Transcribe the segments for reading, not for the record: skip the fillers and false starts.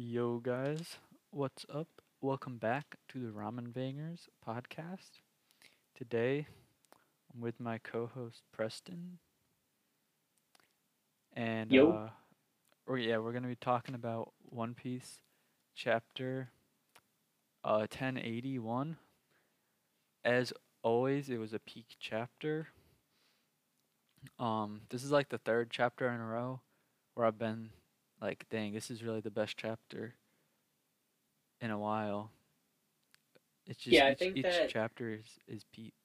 Yo, guys, what's up? Welcome back to the Ramen Bangers podcast. Today, I'm with my co host Preston, and Yo, we're going to be talking about One Piece chapter 1081. As always, it was a peak chapter. This is like the third chapter in a row where I've been like, dang, this is really the best chapter in a while. It's just yeah, I each think each that, chapter is peak.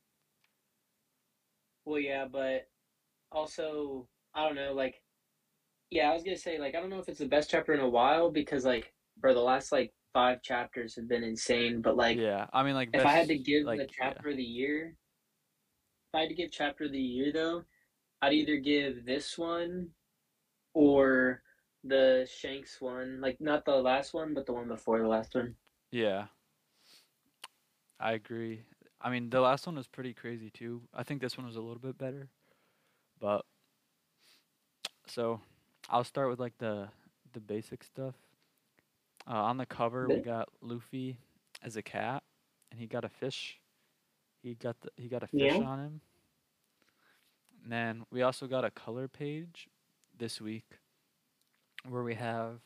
well, yeah, but also, I don't know, yeah, I was gonna say, I don't know if it's the best chapter in a while because, for the last, five chapters have been insane, but, Yeah, I mean like if I had best to give like the yeah. chapter of the year, if I had to give chapter of the year, though, I'd either give this one or the Shanks one, not the last one, but the one before the last one. Yeah, I agree. I mean, the last one was pretty crazy too. I think this one was a little bit better. But so I'll start with like the basic stuff. On the cover, we But, got Luffy as a cat, and he got a fish. He got a fish yeah, on him. And then we also got a color page this week where we have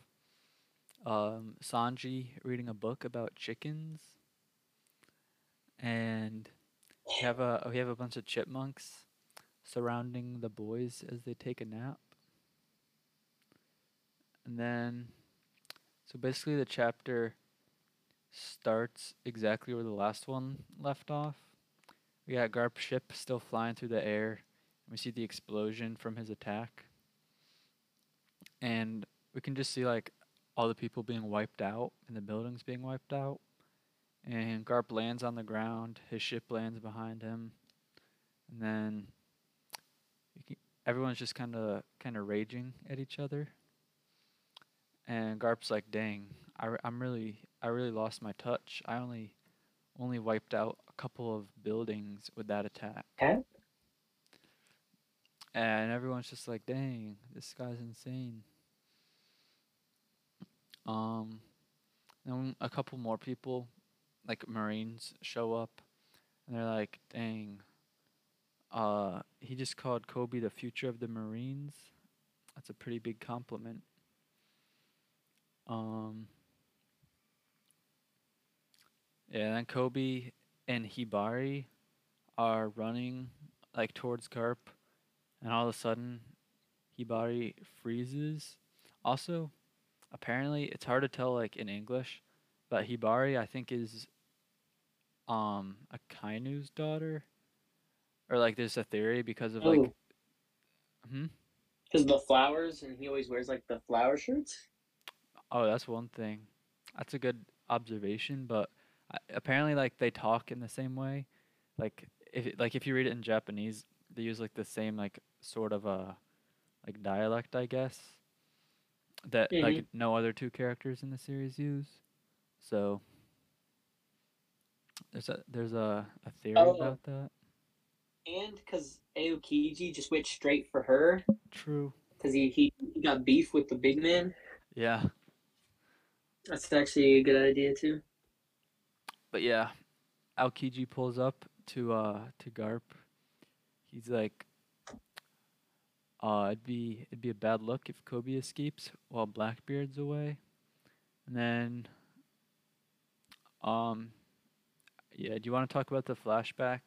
Sanji reading a book about chickens, and we have a bunch of chipmunks surrounding the boys as they take a nap. And then, so basically, the chapter starts exactly where the last one left off. We got Garp's ship still flying through the air, and we see the explosion from his attack. And we can just see like all the people being wiped out and the buildings being wiped out. And Garp lands on the ground, his ship lands behind him, and then you can, everyone's just kind of raging at each other. And Garp's like, "Dang, I really lost my touch. I only wiped out a couple of buildings with that attack." cat? And everyone's just like, "Dang, this guy's insane." Um, then a couple more people, like Marines, show up, and they're like, "Dang, he just called Kobe the future of the Marines. That's a pretty big compliment." Um, yeah, and then Kobe and Hibari are running like towards Garp, and all of a sudden Hibari freezes. Also, apparently it's hard to tell like in English, but Hibari I think is a Kainu's daughter, or like there's a theory because of like Oh, hmm. because the flowers, and he always wears, the flower shirts? Oh, that's one thing. That's a good observation, but apparently like they talk in the same way. Like if you read it in Japanese, they use like the same like sort of like dialect, I guess, that Mm-hmm. like no other two characters in the series use. So there's a theory Oh, about that. and because Aokiji just went straight for her True. because he got beef with the big man. Yeah. That's actually a good idea too. But yeah, Aokiji pulls up to Garp. He's like, it'd be a bad look if Kobe escapes while Blackbeard's away. And then um yeah, do you want to talk about the flashback?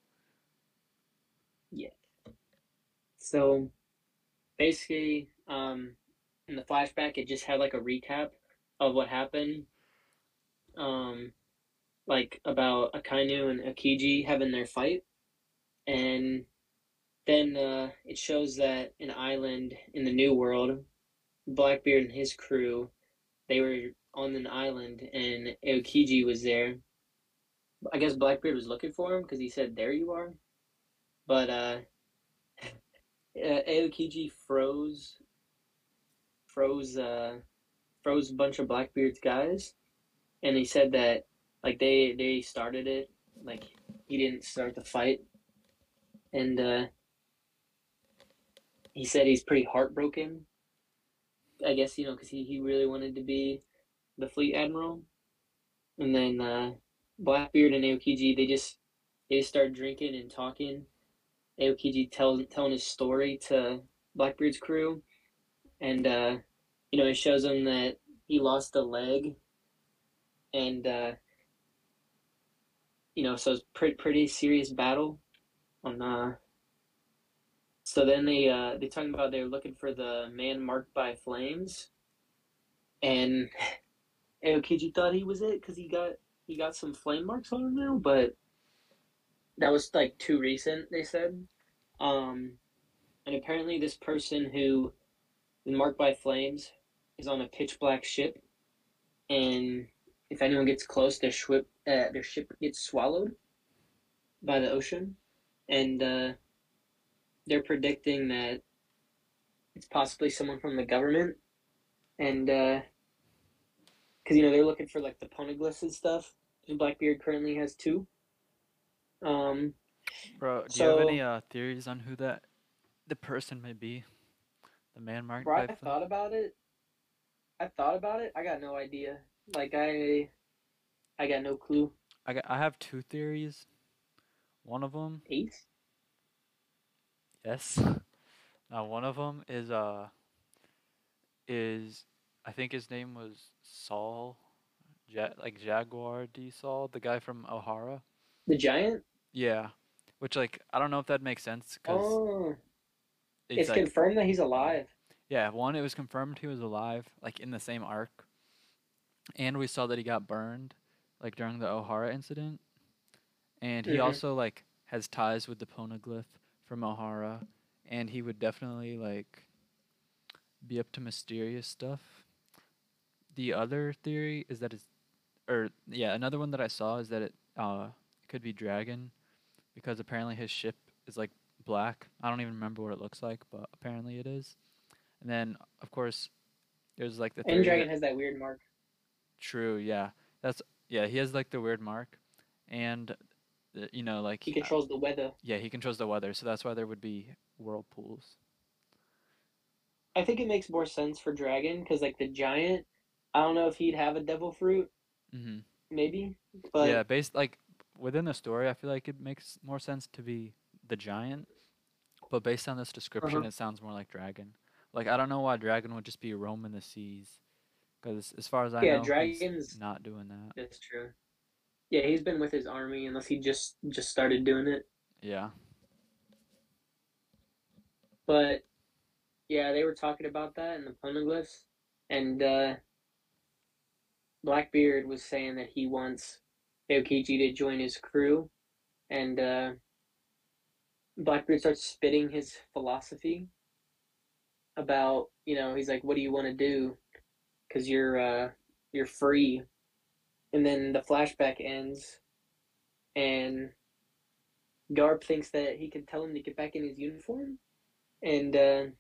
Yeah. So basically, in the flashback, it just had like a recap of what happened, um, about Akainu and Akiji having their fight, and then it shows that an island in the New World, Blackbeard and his crew, they were on an island, and Aokiji was there. I guess Blackbeard was looking for him because he said, "There you are." But Aokiji froze, froze a bunch of Blackbeard's guys, and he said that they started it, like he didn't start the fight, and he said he's pretty heartbroken I guess because he really wanted to be the fleet admiral, and then Blackbeard and Aokiji they just start drinking and talking. Aokiji telling his story to Blackbeard's crew, and it shows him that he lost a leg, and so it's pretty serious battle on. So then they talking about they're looking for the man marked by flames, and Aokiji thought he was it because he got some flame marks on him now, but that was like too recent. They said, um, and apparently this person who is marked by flames is on a pitch black ship, and if anyone gets close, their ship gets swallowed by the ocean, and they're predicting that it's possibly someone from the government, and because they're looking for like the poneglyphs and stuff. Blackbeard currently has two. Um, Bro, do you have any so theories on who the person may be? The man marked bro, by I flame? thought about it. I thought about it. I got no idea. Like I got no clue. I have two theories. One of them, Ace? yes. Now one of them is I think his name was Saul, like Jaguar D Saul, the guy from O'Hara. The giant? Yeah, which like I don't know if that makes sense because Oh, it's it's like confirmed that he's alive. yeah, one, it was confirmed he was alive, like in the same arc, and we saw that he got burned, like during the O'Hara incident, and he Mm-hmm. also like has ties with the Poneglyph from O'Hara, and he would definitely like be up to mysterious stuff. The other theory is that it's, or yeah, another one that I saw is that it could be Dragon because apparently his ship is like black. I don't even remember what it looks like, but apparently it is. And then of course there's like the And theory Dragon that has that weird mark. true, yeah, that's yeah, he has like the weird mark, and like He controls the weather. yeah, he controls the weather, so that's why there would be whirlpools. I think it makes more sense for Dragon because like the giant, I don't know if he'd have a devil fruit, Hmm. maybe, Yeah, but based like within the story, I feel like it makes more sense to be the giant. But based on this description, uh-huh. it sounds more like dragon. Like I don't know why dragon would just be roaming the seas, because as far as I Yeah, know, he's Dragon's not doing that. that's true. Yeah, he's been with his army unless he just started doing it. Yeah. But yeah, they were talking about that in the poneglyphs, and Blackbeard was saying that he wants Aokiji to join his crew, and Blackbeard starts spitting his philosophy about he's like, "What do you want to do? Because you're free." And then the flashback ends, and Garp thinks that he can tell him to get back in his uniform, and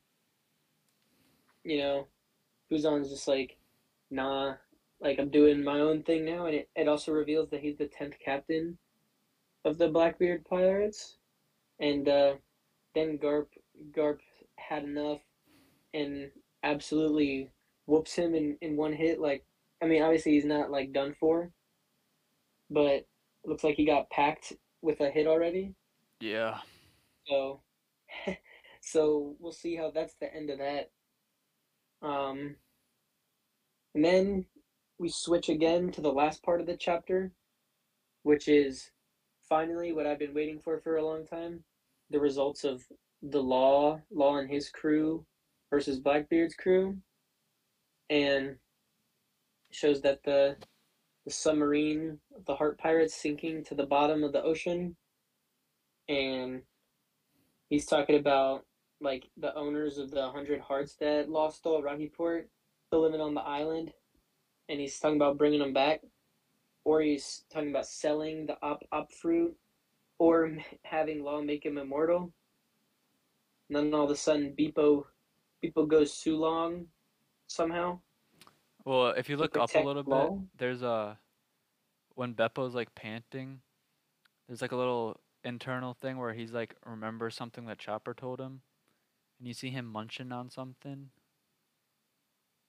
you know Fuzon's just like, "Nah, like I'm doing my own thing now," and it also reveals that he's the 10th captain of the Blackbeard pirates, and then Garp had enough and absolutely whoops him in one hit. Like, I mean, obviously he's not like done for, but it looks like he got packed with a hit already. Yeah. So, so we'll see how that's the end of that. Um, and then we switch again to the last part of the chapter, which is finally what I've been waiting for a long time: the results of the Law and his crew versus Blackbeard's crew, and shows that the submarine, the Heart Pirates, sinking to the bottom of the ocean, and he's talking about like the owners of the 100 hearts that lost all Rahiport still living on the island, and he's talking about bringing them back, or he's talking about selling the op fruit, or having Law make him immortal. And then all of a sudden, Beepo goes Sulong somehow Well, if you to look up a protect little bit, Law. there's a when Beppo's like panting, there's like a little internal thing where he's like remembers something that Chopper told him, and you see him munching on something.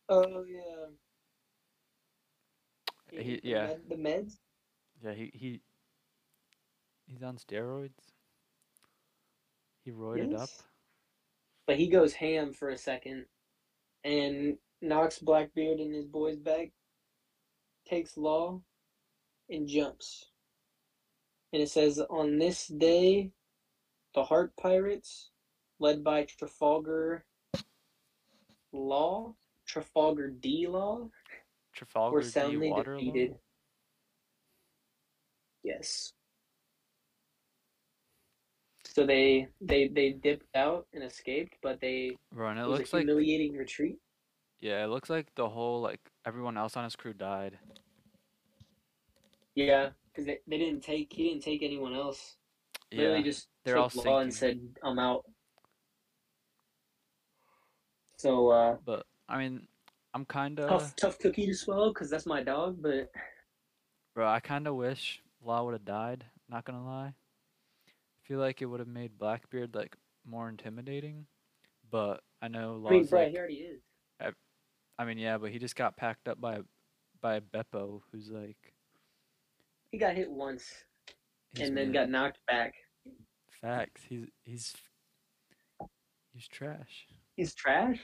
Oh yeah, he He ate the yeah meds. yeah he's on steroids. He roided up. Yes, but he goes ham for a second and knocks Blackbeard in his boy's back, takes Law, and jumps. And it says, on this day, the Heart Pirates, led by Law, Trafalgar D. Law, were Trafalgar D. soundly Waterlaw. defeated. Yes. So they dipped out and escaped, but Bro, and it it was a looks like humiliating retreat. yeah, it looks like the whole like everyone else on his crew died. Yeah, because they didn't take he didn't take anyone else. Literally Yeah, just they're all took Law and sinking. said, I'm out. So But I mean, I'm tough cookie to swallow because that's my dog, but bro, I kinda wish Law would have died. Not gonna lie. I feel like it would have made Blackbeard like more intimidating. But I know I mean, Law's bro, he like, already is. I, I mean, yeah, but he just got packed up by Beppo, who's like, He got hit once he's and then mid. got knocked back. Facts. He's trash. He's trash.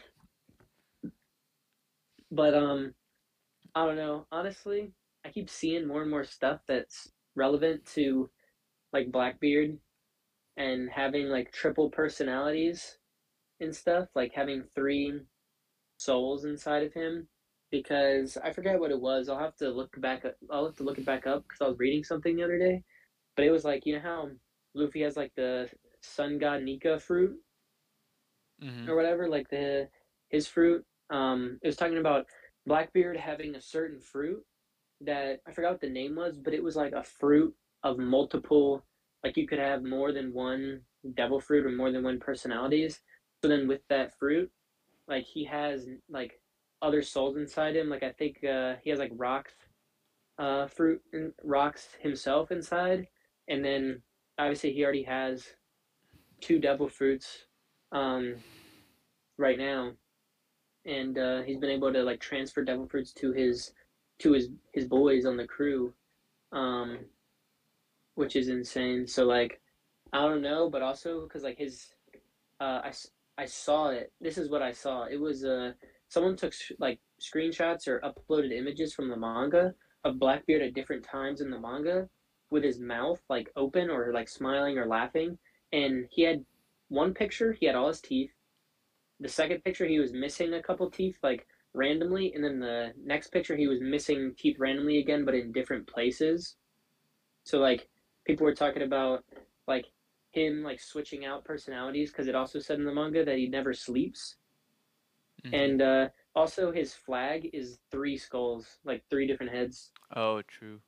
But I don't know. Honestly, I keep seeing more and more stuff that's relevant to like Blackbeard and having like triple personalities and stuff, like having three souls inside of him. Because I forget what it was. I'll have to look back. I'll have to look it back up because I was reading something the other day. But it was like you know how Luffy has like the Sun God Nika fruit Mm-hmm. or whatever, like the his fruit. It was talking about Blackbeard having a certain fruit that I forgot what the name was, but it was like a fruit of multiple, like you could have more than one devil fruit or more than one personalities. So then with that fruit, like he has like other souls inside him. Like I think he has like rocks, fruit and rocks himself inside, and then obviously he already has two devil fruits, um, right now, and he's been able to like transfer devil fruits to his boys on the crew, um, which is insane. So like I don't know, but also because like his I I saw it. This is what I saw. It was someone took like screenshots or uploaded images from the manga of Blackbeard at different times in the manga with his mouth like open or like smiling or laughing, and he had one picture he had all his teeth. The second picture he was missing a couple teeth like randomly, and then the next picture he was missing teeth randomly again but in different places. So like people were talking about like him like switching out personalities because it also said in the manga that he never sleeps, Mm-hmm. and also his flag is three skulls, like three different heads. Oh, true.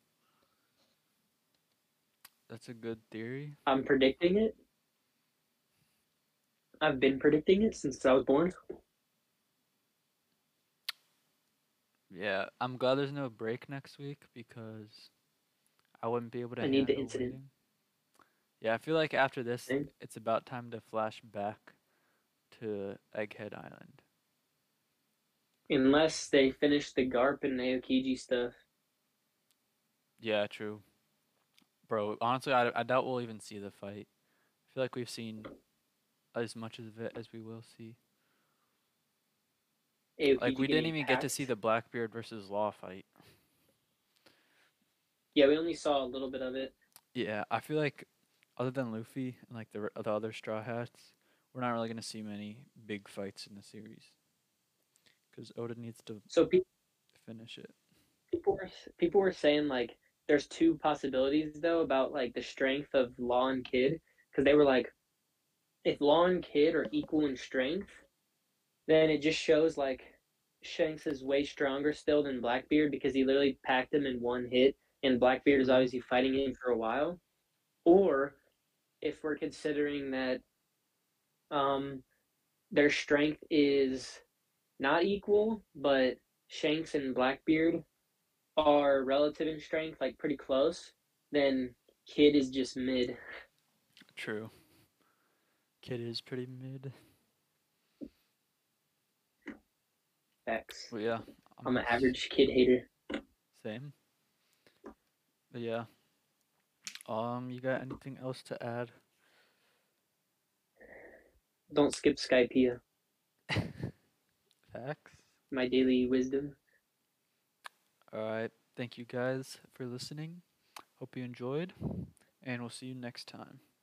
That's a good theory. I'm predicting it. I've been predicting it since I was born. Yeah, I'm glad there's no break next week because I wouldn't be able to I need the handle incident waiting. Yeah, I feel like after this, thing. it's about time to flash back to Egghead Island. Unless they finish the Garp and Aokiji stuff. Yeah, true. Bro, honestly, I doubt we'll even see the fight. I feel like we've seen as much of it as we will see. Like, Aokiji we didn't getting even get to see packed. the Blackbeard versus Law fight. Yeah, we only saw a little bit of it. Yeah, I feel like other than Luffy and like the other Straw Hats, we're not really gonna see many big fights in the series because Oda needs to So finish it. people were saying like there's two possibilities though about like the strength of Law and Kid because they were like if Law and Kid are equal in strength, then it just shows like Shanks is way stronger still than Blackbeard because he literally packed him in one hit, and Blackbeard is True. obviously fighting him for a while. Or if we're considering that um, their strength is not equal, but Shanks and Blackbeard are relative in strength, like pretty close, then Kid is just mid. True. Kid is pretty mid. Facts. But yeah, I'm I'm an average kid hater. same. But yeah, you got anything else to add? Don't skip Skypea. Facts. My daily wisdom. All right. Thank you guys for listening. Hope you enjoyed, and we'll see you next time.